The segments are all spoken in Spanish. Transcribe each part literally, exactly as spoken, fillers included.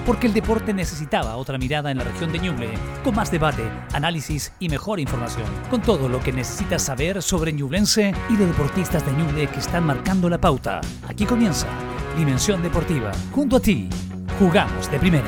porque el deporte necesitaba otra mirada en la región de Ñuble, con más debate, análisis y mejor información, con todo lo que necesitas saber sobre ñublense y de deportistas de Ñuble que están marcando la pauta. Aquí comienza Dimensión Deportiva, junto a ti, jugamos de primera.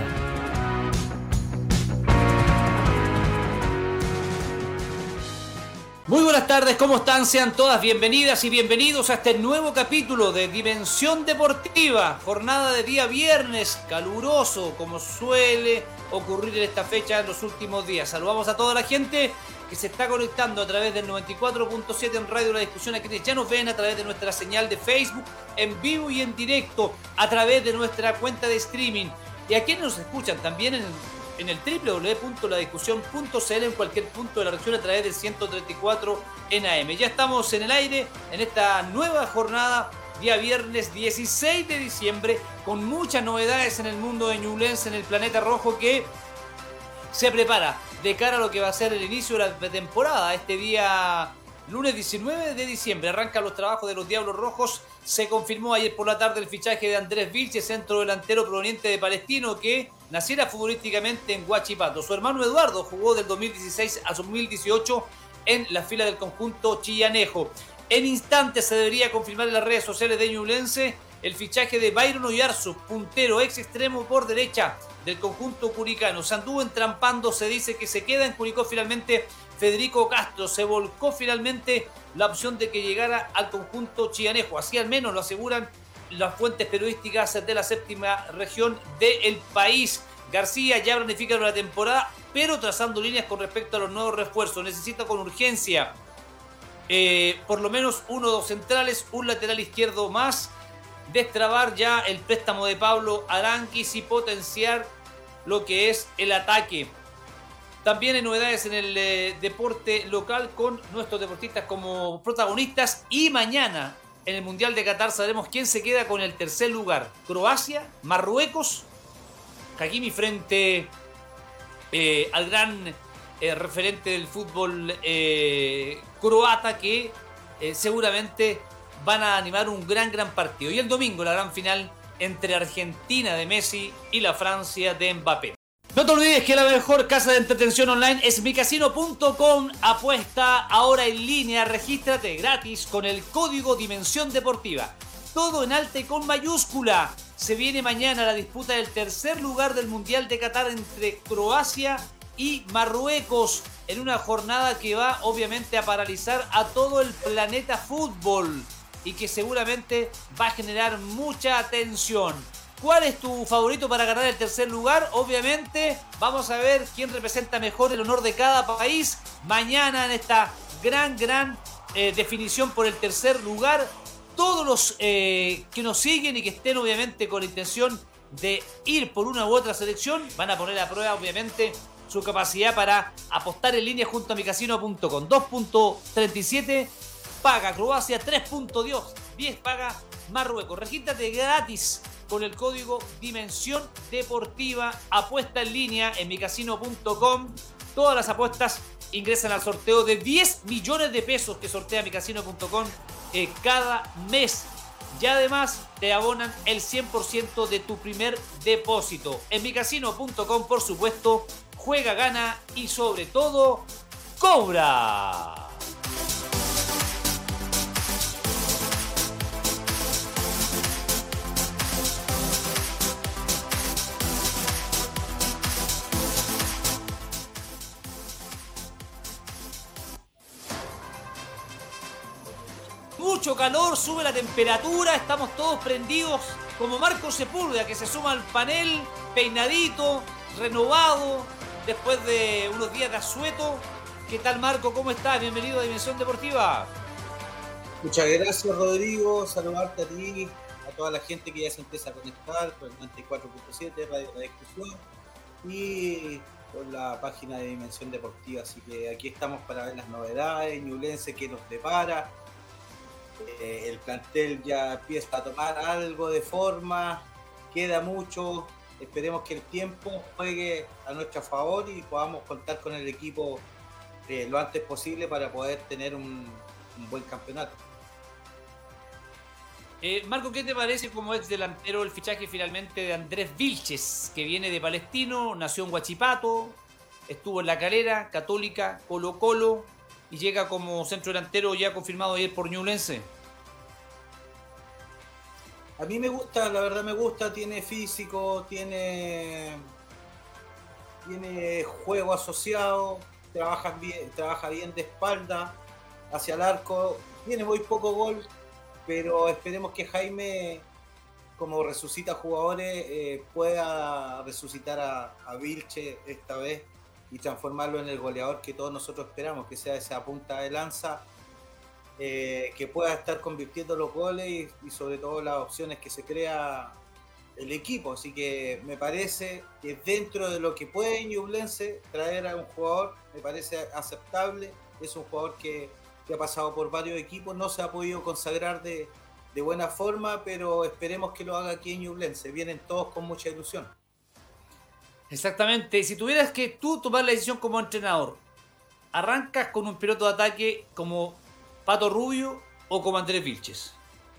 Muy buenas tardes, ¿cómo están? Sean todas bienvenidas y bienvenidos a este nuevo capítulo de Dimensión Deportiva. Jornada de día viernes, caluroso como suele ocurrir en esta fecha en los últimos días. Saludamos a toda la gente que se está conectando a través del noventa y cuatro punto siete en Radio La Discusión, a quienes ya nos ven a través de nuestra señal de Facebook, en vivo y en directo, a través de nuestra cuenta de streaming. Y a quienes nos escuchan también en en el doble u doble u doble u punto la discusión punto c l en cualquier punto de la región a través del ciento treinta y cuatro en A M. Ya estamos en el aire en esta nueva jornada, día viernes dieciséis de diciembre, con muchas novedades en el mundo de ñublense, en el planeta rojo, que se prepara de cara a lo que va a ser el inicio de la temporada. Este día lunes diecinueve de diciembre arrancan los trabajos de los Diablos Rojos. Se confirmó ayer por la tarde el fichaje de Andrés Vilches, centro delantero proveniente de Palestino, que naciera futbolísticamente en Huachipato. Su hermano Eduardo jugó del dos mil dieciséis a dos mil dieciocho en la fila del conjunto chillanejo. En instantes se debería confirmar en las redes sociales de Ñublense el fichaje de Byron Oyarzo, puntero ex extremo por derecha del conjunto curicano. Se anduvo entrampando, se dice que se queda en Curicó finalmente Federico Castro. Se volcó finalmente la opción de que llegara al conjunto chillanejo. Así al menos lo aseguran las fuentes periodísticas de la séptima región del país. García ya planifica la temporada, pero trazando líneas con respecto a los nuevos refuerzos. Necesita con urgencia eh, por lo menos uno o dos centrales, un lateral izquierdo más, destrabar ya el préstamo de Pablo Aranguis y potenciar lo que es el ataque. También hay novedades en el eh, deporte local con nuestros deportistas como protagonistas, y mañana en el Mundial de Qatar sabremos quién se queda con el tercer lugar. Croacia, Marruecos, Hakimi frente eh, al gran eh, referente del fútbol eh, croata, que eh, seguramente van a animar un gran, gran partido. Y el domingo la gran final entre Argentina de Messi y la Francia de Mbappé. No te olvides que la mejor casa de entretención online es mi casino punto com. Apuesta ahora en línea, regístrate gratis con el código Dimensión Deportiva. Todo en alta y con mayúscula. Se viene mañana la disputa del tercer lugar del Mundial de Qatar entre Croacia y Marruecos, en una jornada que va obviamente a paralizar a todo el planeta fútbol y que seguramente va a generar mucha atención. ¿Cuál es tu favorito para ganar el tercer lugar? Obviamente vamos a ver quién representa mejor el honor de cada país mañana en esta gran, gran eh, definición por el tercer lugar. Todos los eh, que nos siguen y que estén obviamente con la intención de ir por una u otra selección van a poner a prueba obviamente su capacidad para apostar en línea junto a mi casino punto com. dos punto treinta y siete paga Croacia, tres punto diez paga Marruecos. Regístrate gratis con el código Dimensión Deportiva. Apuesta en línea en mi casino punto com. Todas las apuestas ingresan al sorteo de diez millones de pesos que sortea mi casino punto com eh, cada mes. Y además te abonan el cien por ciento de tu primer depósito. En mi casino punto com, por supuesto, juega, gana y sobre todo, cobra. Mucho calor, sube la temperatura, estamos todos prendidos como Marco Sepúlveda, que se suma al panel peinadito, renovado, después de unos días de asueto. ¿Qué tal, Marco? ¿Cómo estás? Bienvenido a Dimensión Deportiva. Muchas gracias, Rodrigo. Saludarte a ti, a toda la gente que ya se empieza a conectar por el noventa y cuatro punto siete Radio La Discusión y por la página de Dimensión Deportiva. Así que aquí estamos para ver las novedades, ñublense que nos depara. Eh, el plantel ya empieza a tomar algo de forma, queda mucho, esperemos que el tiempo juegue a nuestro favor y podamos contar con el equipo eh, lo antes posible para poder tener un, un buen campeonato. Eh, Marco, ¿qué te parece como ex delantero el fichaje finalmente de Andrés Vilches, que viene de Palestino, nació en Huachipato, estuvo en La Calera, Católica, Colo Colo y llega como centro delantero ya confirmado ayer por Ñublense? A mí me gusta, la verdad me gusta, tiene físico, tiene, tiene juego asociado, trabaja bien, trabaja bien de espalda hacia el arco, tiene muy poco gol, pero esperemos que Jaime, como resucita jugadores, eh, pueda resucitar a, a Vilche esta vez y transformarlo en el goleador que todos nosotros esperamos, que sea esa punta de lanza, eh, que pueda estar convirtiendo los goles y, y sobre todo las opciones que se crea el equipo. Así que me parece que dentro de lo que puede Ñublense traer a un jugador, me parece aceptable. Es un jugador que, que ha pasado por varios equipos, no se ha podido consagrar de, de buena forma, pero esperemos que lo haga aquí en Ñublense. Vienen todos con mucha ilusión. Exactamente. Si tuvieras que tú tomar la decisión como entrenador, ¿arrancas con un piloto de ataque como Pato Rubio o como Andrés Vilches?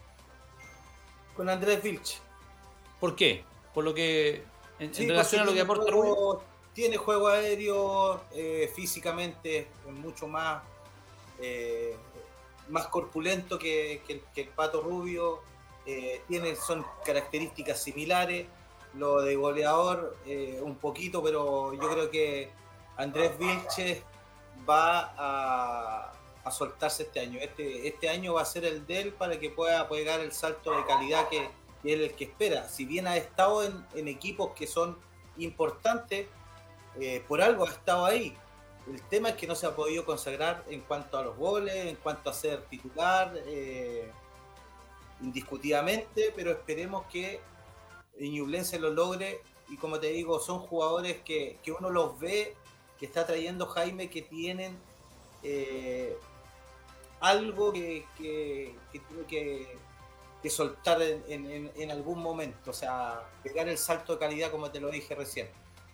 Con Andrés Vilches. ¿Por qué? Por lo que en, sí, en relación a lo que aporta juego, Rubio. Tiene juego aéreo, eh, físicamente es mucho más eh, más corpulento que, que, que el Pato Rubio, eh, tiene, son características similares. Lo de goleador eh, un poquito, pero yo creo que Andrés Vilches va a, a soltarse este año. Este, este año va a ser el de él para que pueda pegar el salto de calidad que, que es el que espera. Si bien ha estado en, en equipos que son importantes, eh, por algo ha estado ahí. El tema es que no se ha podido consagrar en cuanto a los goles, en cuanto a ser titular, eh, indiscutidamente, pero esperemos que Ñublense lo logre. Y como te digo, son jugadores que, que uno los ve, que está trayendo Jaime, que tienen eh, algo que, que, que tiene que, que soltar en, en, en algún momento, o sea, pegar el salto de calidad como te lo dije recién.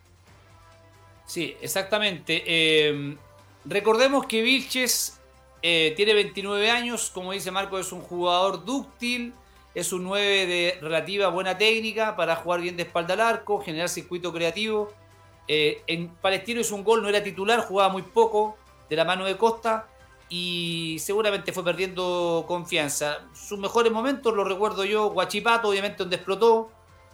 Sí, exactamente. Eh, recordemos que Vilches eh, tiene veintinueve años, como dice Marco, es un jugador dúctil, es un nueve de relativa buena técnica para jugar bien de espalda al arco, generar circuito creativo. Eh, en Palestino hizo un gol, no era titular, jugaba muy poco, de la mano de Costa, y seguramente fue perdiendo confianza. Sus mejores momentos los recuerdo yo, Huachipato, obviamente, donde explotó.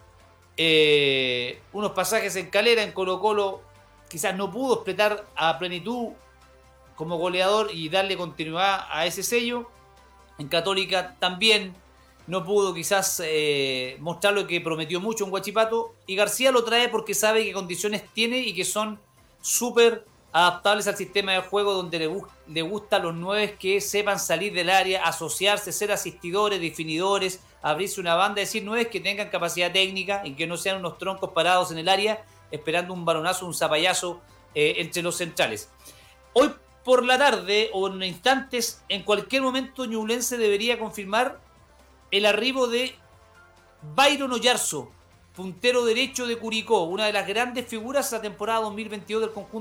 Eh, unos pasajes en Calera, en Colo Colo, quizás no pudo explotar a plenitud como goleador y darle continuidad a ese sello. En Católica también no pudo quizás eh, mostrar lo que prometió mucho en Huachipato. Y García lo trae porque sabe qué condiciones tiene y que son súper adaptables al sistema de juego, donde le, le gustan los nueve que sepan salir del área, asociarse, ser asistidores, definidores, abrirse una banda, es decir, nueve que tengan capacidad técnica y que no sean unos troncos parados en el área esperando un balonazo, un zapallazo eh, entre los centrales. Hoy por la tarde o en instantes, en cualquier momento, Ñublense debería confirmar el arribo de Byron Oyarzo, puntero derecho de Curicó, una de las grandes figuras de la temporada dos mil veintidós del conjunto